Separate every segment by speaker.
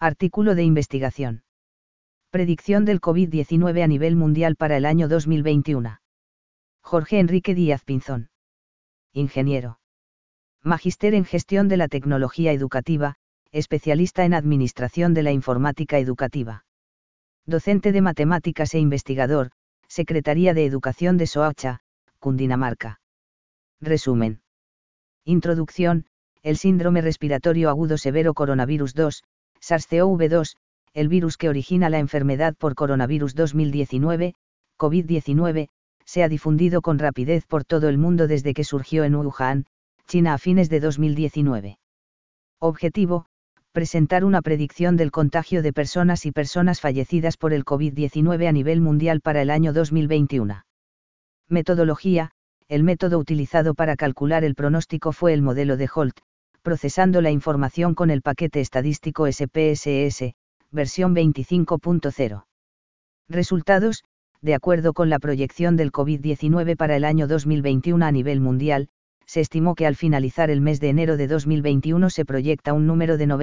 Speaker 1: Artículo de investigación. Predicción del COVID-19 a nivel mundial para el año 2021. Jorge Enrique Díaz Pinzón. Ingeniero. Magíster en Gestión de la Tecnología Educativa, especialista en Administración de la Informática Educativa. Docente de Matemáticas e investigador, Secretaría de Educación de Soacha, Cundinamarca. Resumen. Introducción. El síndrome respiratorio agudo severo coronavirus 2, SARS-CoV-2, el virus que origina la enfermedad por coronavirus 2019, COVID-19, se ha difundido con rapidez por todo el mundo desde que surgió en Wuhan, China a fines de 2019. Objetivo: presentar una predicción del contagio de personas y personas fallecidas por el COVID-19 a nivel mundial para el año 2021. Metodología: el método utilizado para calcular el pronóstico fue el modelo de Holt, procesando la información con el paquete estadístico SPSS, versión 25.0. Resultados: de acuerdo con la proyección del COVID-19 para el año 2021 a nivel mundial, se estimó que al finalizar el mes de enero de 2021 se proyecta un número de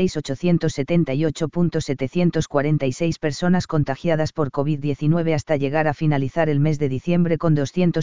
Speaker 1: 96.878.746 personas contagiadas por COVID-19 hasta llegar a finalizar el mes de diciembre con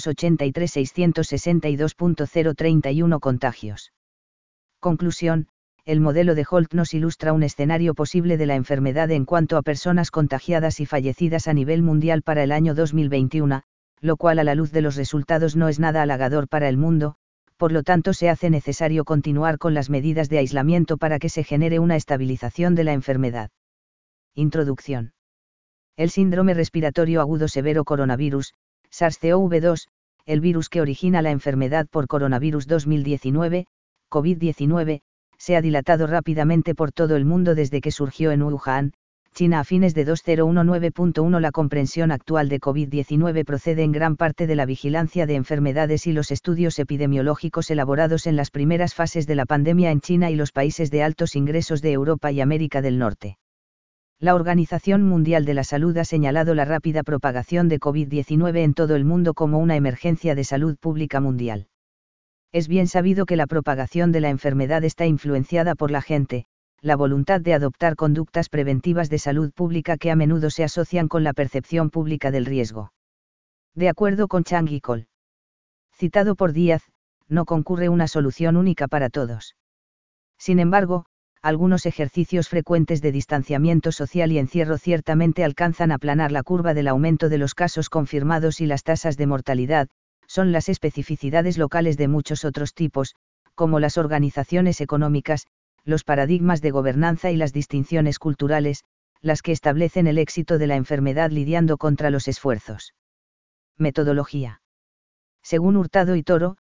Speaker 1: 283.662.031 contagios. Conclusión: el modelo de Holt nos ilustra un escenario posible de la enfermedad en cuanto a personas contagiadas y fallecidas a nivel mundial para el año 2021, lo cual a la luz de los resultados no es nada halagador para el mundo, por lo tanto se hace necesario continuar con las medidas de aislamiento para que se genere una estabilización de la enfermedad. Introducción. El síndrome respiratorio agudo severo coronavirus, SARS-CoV-2, el virus que origina la enfermedad por coronavirus 2019, COVID-19, se ha dilatado rápidamente por todo el mundo desde que surgió en Wuhan, China a fines de 2019.1. La comprensión actual de COVID-19 procede en gran parte de la vigilancia de enfermedades y los estudios epidemiológicos elaborados en las primeras fases de la pandemia en China y los países de altos ingresos de Europa y América del Norte. La Organización Mundial de la Salud ha señalado la rápida propagación de COVID-19 en todo el mundo como una emergencia de salud pública mundial. Es bien sabido que la propagación de la enfermedad está influenciada por la gente, la voluntad de adoptar conductas preventivas de salud pública que a menudo se asocian con la percepción pública del riesgo. De acuerdo con Chang y Cole. Citado por Díaz, no concurre una solución única para todos. Sin embargo, algunos ejercicios frecuentes de distanciamiento social y encierro ciertamente alcanzan a aplanar la curva del aumento de los casos confirmados y las tasas de mortalidad, son las especificidades locales de muchos otros tipos, como las organizaciones económicas, los paradigmas de gobernanza y las distinciones culturales, las que establecen el éxito de la enfermedad lidiando contra los esfuerzos. Metodología. Según Hurtado y Toro,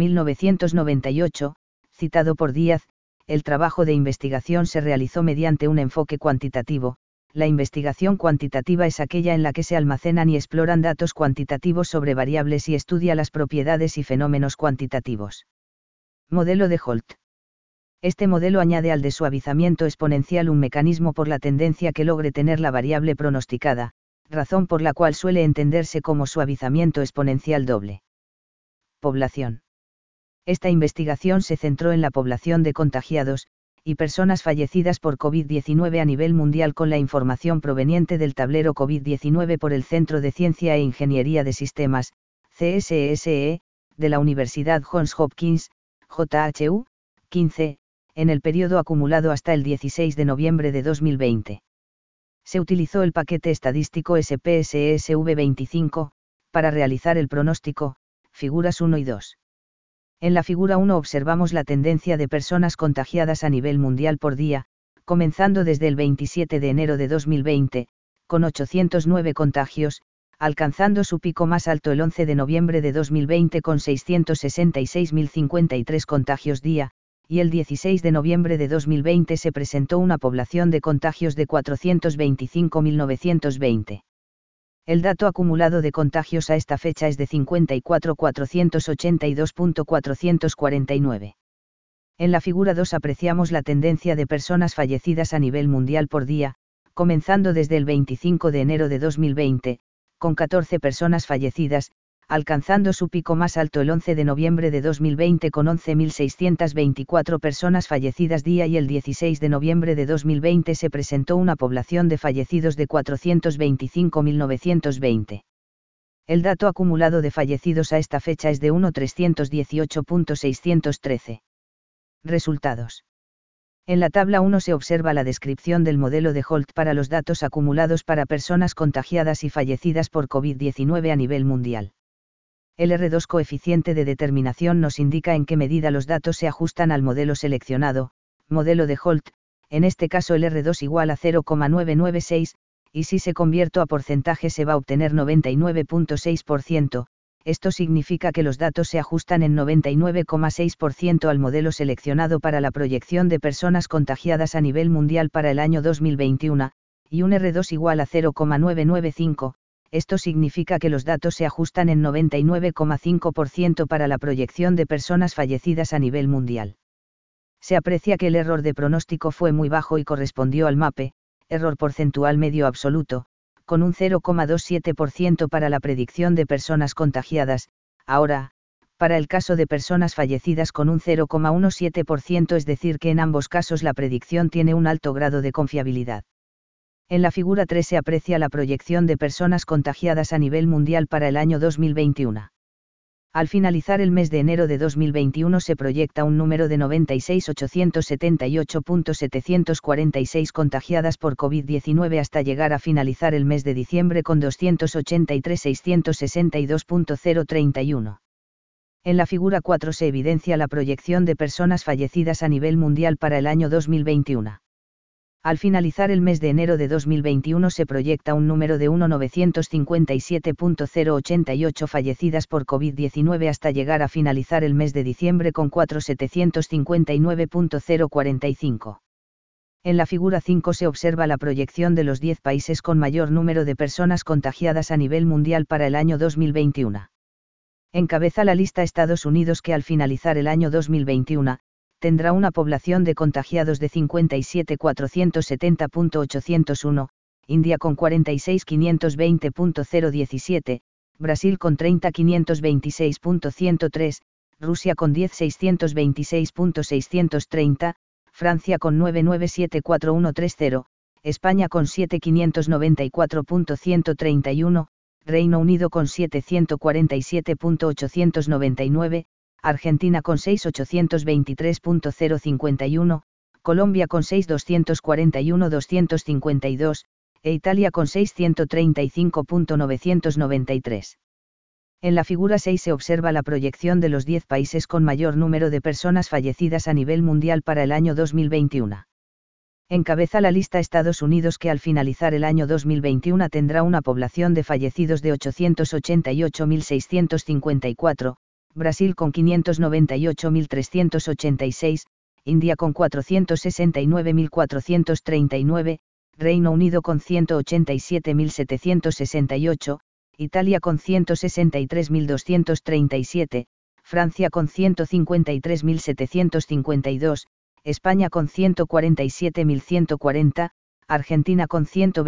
Speaker 1: 1998, citado por Díaz, el trabajo de investigación se realizó mediante un enfoque cuantitativo. La investigación cuantitativa es aquella en la que se almacenan y exploran datos cuantitativos sobre variables y estudia las propiedades y fenómenos cuantitativos. Modelo de Holt. Este modelo añade al desuavizamiento exponencial un mecanismo por la tendencia que logre tener la variable pronosticada, razón por la cual suele entenderse como suavizamiento exponencial doble. Población. Esta investigación se centró en la población de contagiados y personas fallecidas por COVID-19 a nivel mundial con la información proveniente del tablero COVID-19 por el Centro de Ciencia e Ingeniería de Sistemas, CSSE, de la Universidad Johns Hopkins, JHU, 15, en el periodo acumulado hasta el 16 de noviembre de 2020. Se utilizó el paquete estadístico SPSS-V25, para realizar el pronóstico, figuras 1 y 2. En la figura 1 observamos la tendencia de personas contagiadas a nivel mundial por día, comenzando desde el 27 de enero de 2020, con 809 contagios, alcanzando su pico más alto el 11 de noviembre de 2020 con 666.053 contagios día, y el 16 de noviembre de 2020 se presentó una población de contagios de 425.920. El dato acumulado de contagios a esta fecha es de 54.482.449. En la figura 2 apreciamos la tendencia de personas fallecidas a nivel mundial por día, comenzando desde el 25 de enero de 2020, con 14 personas fallecidas, alcanzando su pico más alto el 11 de noviembre de 2020 con 11.624 personas fallecidas día y el 16 de noviembre de 2020 se presentó una población de fallecidos de 425.920. El dato acumulado de fallecidos a esta fecha es de 1.318.613. Resultados. En la tabla 1 se observa la descripción del modelo de Holt para los datos acumulados para personas contagiadas y fallecidas por COVID-19 a nivel mundial. El R2 coeficiente de determinación nos indica en qué medida los datos se ajustan al modelo seleccionado, modelo de Holt, en este caso el R2 igual a 0,996, y si se convierto a porcentaje se va a obtener 99.6%, esto significa que los datos se ajustan en 99,6% al modelo seleccionado para la proyección de personas contagiadas a nivel mundial para el año 2021, y un R2 igual a 0,995, esto significa que los datos se ajustan en 99,5% para la proyección de personas fallecidas a nivel mundial. Se aprecia que el error de pronóstico fue muy bajo y correspondió al MAPE, error porcentual medio absoluto, con un 0,27% para la predicción de personas contagiadas, ahora, para el caso de personas fallecidas con un 0,17%, es decir que en ambos casos la predicción tiene un alto grado de confiabilidad. En la figura 3 se aprecia la proyección de personas contagiadas a nivel mundial para el año 2021. Al finalizar el mes de enero de 2021 se proyecta un número de 96.878.746 contagiadas por COVID-19 hasta llegar a finalizar el mes de diciembre con 283.662.031. En la figura 4 se evidencia la proyección de personas fallecidas a nivel mundial para el año 2021. Al finalizar el mes de enero de 2021 se proyecta un número de 1.957.088 fallecidas por COVID-19 hasta llegar a finalizar el mes de diciembre con 4.759.045. En la figura 5 se observa la proyección de los 10 países con mayor número de personas contagiadas a nivel mundial para el año 2021. Encabeza la lista Estados Unidos, que al finalizar el año 2021, tendrá una población de contagiados de 57.470.801, India con 46.520.017, Brasil con 30.526.103, Rusia con 10.626.630, Francia con 9.997.4130, España con 7.594.131, Reino Unido con 7.147.899, Argentina con 6.823.051, Colombia con 6.241.252, e Italia con 635.993. En la figura 6 se observa la proyección de los 10 países con mayor número de personas fallecidas a nivel mundial para el año 2021. Encabeza la lista Estados Unidos, que al finalizar el año 2021 tendrá una población de fallecidos de 888.654, Brasil con 598.386, India con 469.439, Reino Unido con 187.768, Italia con 163.237, Francia con 153.752, España con 147.140, Argentina con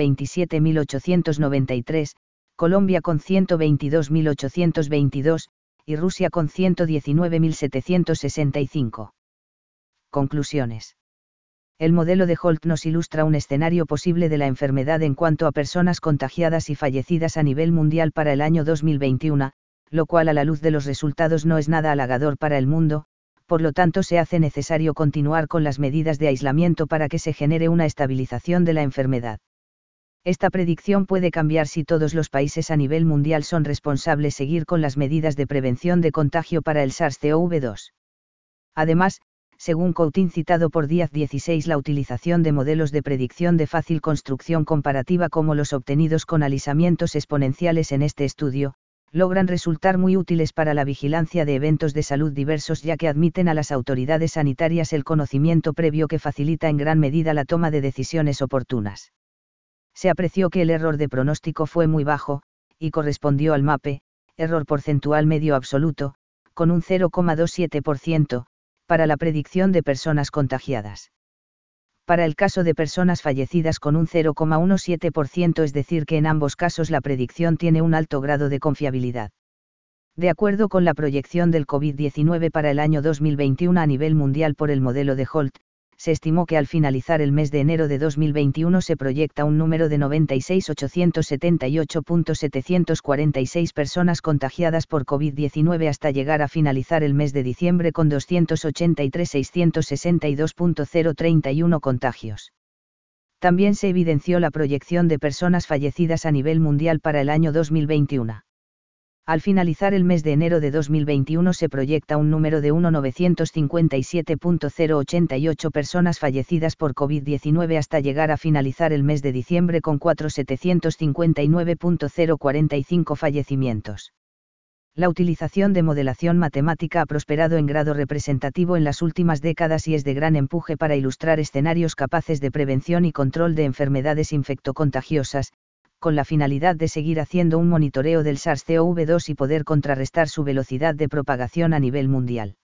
Speaker 1: 127.893, Colombia con 122.822, y Rusia con 119.765. Conclusiones. El modelo de Holt nos ilustra un escenario posible de la enfermedad en cuanto a personas contagiadas y fallecidas a nivel mundial para el año 2021, lo cual a la luz de los resultados no es nada halagador para el mundo, por lo tanto se hace necesario continuar con las medidas de aislamiento para que se genere una estabilización de la enfermedad. Esta predicción puede cambiar si todos los países a nivel mundial son responsables seguir con las medidas de prevención de contagio para el SARS-CoV-2. Además, según Coutin citado por Díaz 16, la utilización de modelos de predicción de fácil construcción comparativa como los obtenidos con alisamientos exponenciales en este estudio, logran resultar muy útiles para la vigilancia de eventos de salud diversos, ya que admiten a las autoridades sanitarias el conocimiento previo que facilita en gran medida la toma de decisiones oportunas. Se apreció que el error de pronóstico fue muy bajo, y correspondió al MAPE, error porcentual medio absoluto, con un 0,27%, para la predicción de personas contagiadas. Para el caso de personas fallecidas con un 0,17%, es decir que en ambos casos la predicción tiene un alto grado de confiabilidad. De acuerdo con la proyección del COVID-19 para el año 2021 a nivel mundial por el modelo de Holt, se estimó que al finalizar el mes de enero de 2021 se proyecta un número de 96.878.746 personas contagiadas por COVID-19 hasta llegar a finalizar el mes de diciembre con 283.662.031 contagios. También se evidenció la proyección de personas fallecidas a nivel mundial para el año 2021. Al finalizar el mes de enero de 2021 se proyecta un número de 1.957.088 personas fallecidas por COVID-19 hasta llegar a finalizar el mes de diciembre con 4.759.045 fallecimientos. La utilización de modelación matemática ha prosperado en grado representativo en las últimas décadas y es de gran empuje para ilustrar escenarios capaces de prevención y control de enfermedades infectocontagiosas, con la finalidad de seguir haciendo un monitoreo del SARS-CoV-2 y poder contrarrestar su velocidad de propagación a nivel mundial.